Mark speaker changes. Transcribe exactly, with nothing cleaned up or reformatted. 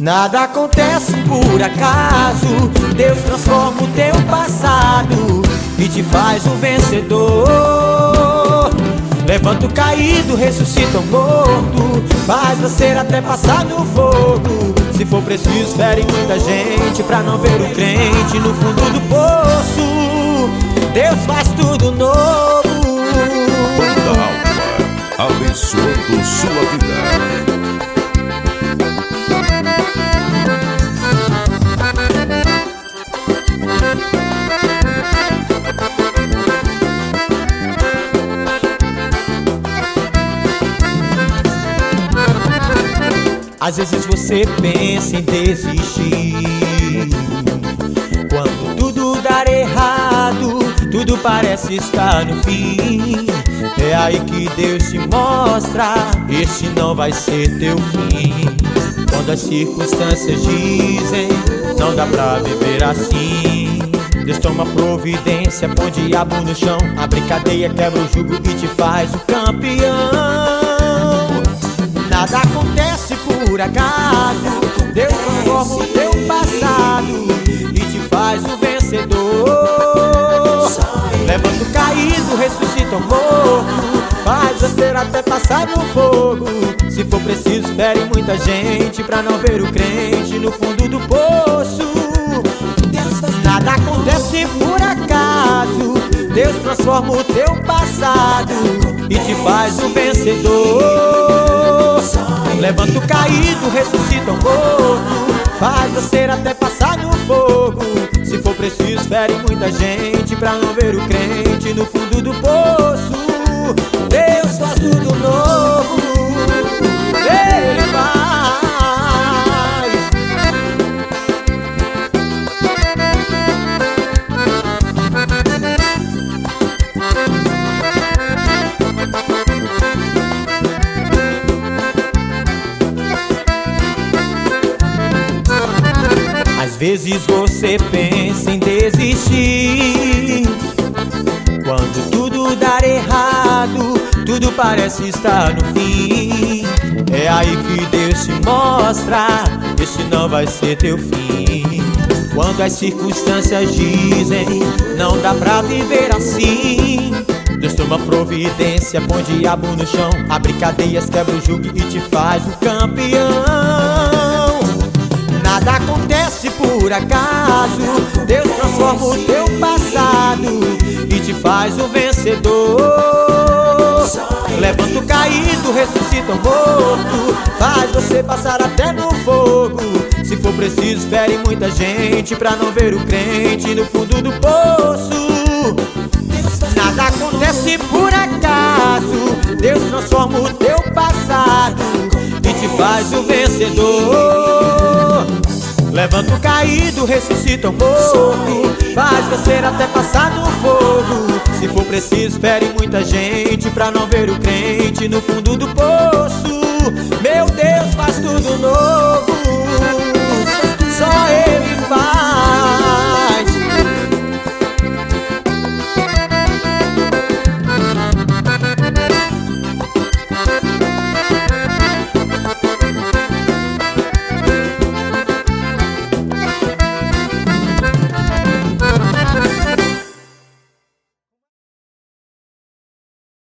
Speaker 1: Nada acontece por acaso. Deus transforma o teu passado e te faz um vencedor. Levanta o caído, ressuscita o morto, faz você até passar no fogo. Se for preciso, fere muita gente pra não ver o crente no fundo do poço. Deus faz tudo novo.
Speaker 2: Banda Alfa, abençoando sua vida.
Speaker 1: Às vezes você pensa em desistir, quando tudo dar errado, tudo parece estar no fim. É aí que Deus te mostra, esse não vai ser teu fim. Quando as circunstâncias dizem, não dá pra viver assim, Deus toma providência, põe o diabo no chão, abre cadeia, quebra o jugo e te faz o campeão. Nada acontece por acaso. Deus transforma o teu passado e te faz um vencedor. Levanta o caído, ressuscita o morto, faz você até passar no fogo. Se for preciso, fere muita gente pra não ver o crente no fundo do poço. Nada acontece por acaso. Deus transforma o teu passado e te faz um vencedor. Levanta o caído, ressuscita o morto, faz você até passar no fogo. Se for preciso, fere muita gente pra não ver o crente no fundo do poço. Deus faz tudo novo, Ele faz. Às vezes você pensa em desistir, quando tudo dar errado, tudo parece estar no fim. É aí que Deus te mostra, esse não vai ser teu fim. Quando as circunstâncias dizem, não dá pra viver assim, Deus toma providência, põe o diabo no chão, abre cadeias, quebra o jugo e te faz um campeão. Nada acontece por acaso. Deus transforma o teu passado e te faz um vencedor. Levanta o caído, ressuscita o morto, faz você passar até no fogo. Se for preciso, fere muita gente pra não ver o crente no fundo do poço. Nada acontece por acaso. Deus transforma o teu passado e te faz um vencedor. Levanta o caído, ressuscita o morto, faz você até passar no fogo. Se for preciso, fere muita gente pra não ver o crente no fundo do poço.